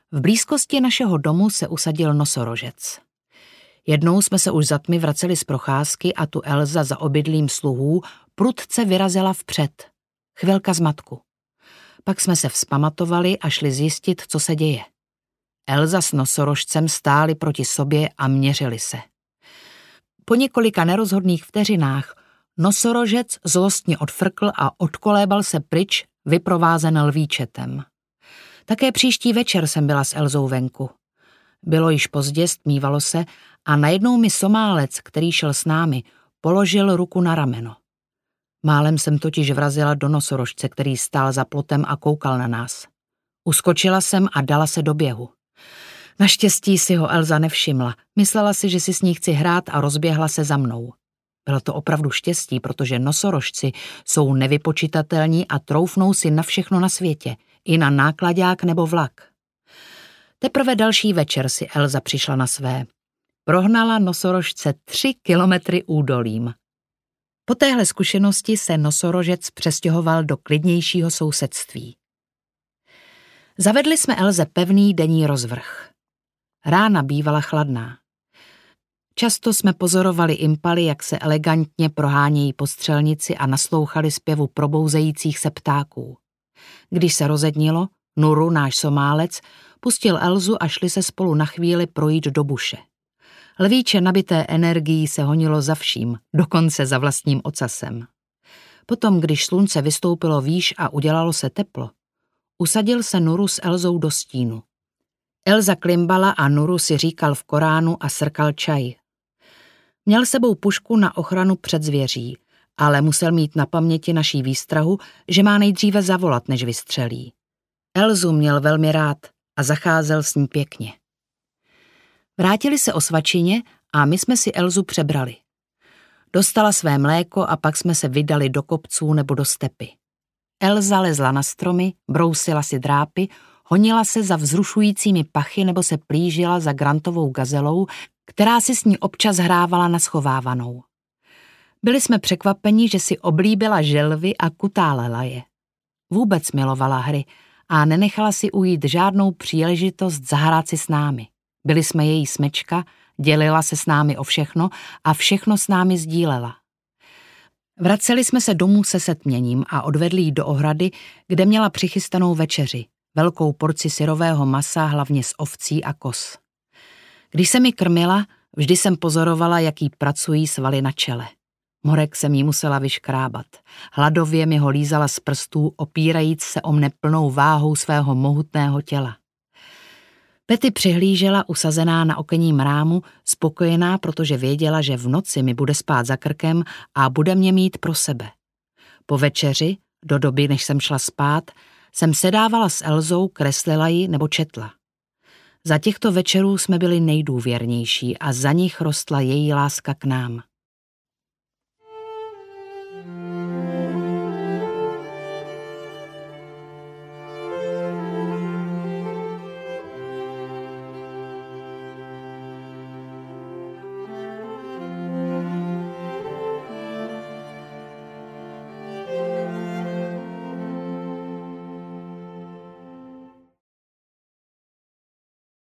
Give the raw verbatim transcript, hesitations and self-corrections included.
V blízkosti našeho domu se usadil nosorožec. Jednou jsme se už za tmy vraceli z procházky a tu Elza za obydlím sluhů prudce vyrazila vpřed. Chvilka zmatku. Pak jsme se vzpamatovali a šli zjistit, co se děje. Elza s nosorožcem stáli proti sobě a měřili se. Po několika nerozhodných vteřinách nosorožec zlostně odfrkl a odkolébal se pryč, vyprovázen lvíčetem. Také příští večer jsem byla s Elzou venku. Bylo již pozdě, stmívalo se a najednou mi Somálec, který šel s námi, položil ruku na rameno. Málem jsem totiž vrazila do nosorožce, který stál za plotem a koukal na nás. Uskočila jsem a dala se do běhu. Naštěstí si ho Elza nevšimla. Myslela si, že si s ní chci hrát a rozběhla se za mnou. Bylo to opravdu štěstí, protože nosorožci jsou nevypočitatelní a troufnou si na všechno na světě, i na náklaďák nebo vlak. Teprve další večer si Elza přišla na své. Prohnala nosorožce tři kilometry údolím. Po téhle zkušenosti se nosorožec přestěhoval do klidnějšího sousedství. Zavedli jsme Elze pevný denní rozvrh. Rána bývala chladná. Často jsme pozorovali impaly, jak se elegantně prohánějí po střelnici a naslouchali zpěvu probouzejících se ptáků. Když se rozednilo, Nuru, náš Somálec, pustil Elzu a šli se spolu na chvíli projít do buše. Lvíče nabité energií se honilo za vším, dokonce za vlastním ocasem. Potom, když slunce vystoupilo výš a udělalo se teplo, usadil se Nuru s Elzou do stínu. Elza klimbala a Nuru si říkal v Koránu a srkal čaj. Měl sebou pušku na ochranu před zvěří, ale musel mít na paměti naší výstrahu, že má nejdříve zavolat, než vystřelí. Elzu měl velmi rád a zacházel s ní pěkně. Vrátili se o svačině a my jsme si Elzu přebrali. Dostala své mléko a pak jsme se vydali do kopců nebo do stepy. Elza lezla na stromy, brousila si drápy, honila se za vzrušujícími pachy nebo se plížila za grantovou gazelou, která si s ní občas hrávala na schovávanou. Byli jsme překvapeni, že si oblíbila želvy a kutálela je. Vůbec milovala hry a nenechala si ujít žádnou příležitost zahrát si s námi. Byli jsme její smečka, dělila se s námi o všechno a všechno s námi sdílela. Vraceli jsme se domů se setměním a odvedli ji do ohrady, kde měla přichystanou večeři, velkou porci syrového masa, hlavně z ovcí a koz. Když se mi krmila, vždy jsem pozorovala, jak jí pracují svaly na čele. Morek jsem jí musela vyškrábat. Hladově mi ho lízala z prstů, opírajíc se o mne plnou váhou svého mohutného těla. Petty přihlížela usazená na okenním rámu, spokojená, protože věděla, že v noci mi bude spát za krkem a bude mě mít pro sebe. Po večeři, do doby, než jsem šla spát, jsem sedávala s Elzou, kreslila ji nebo četla. Za těchto večerů jsme byli nejdůvěrnější a za nich rostla její láska k nám.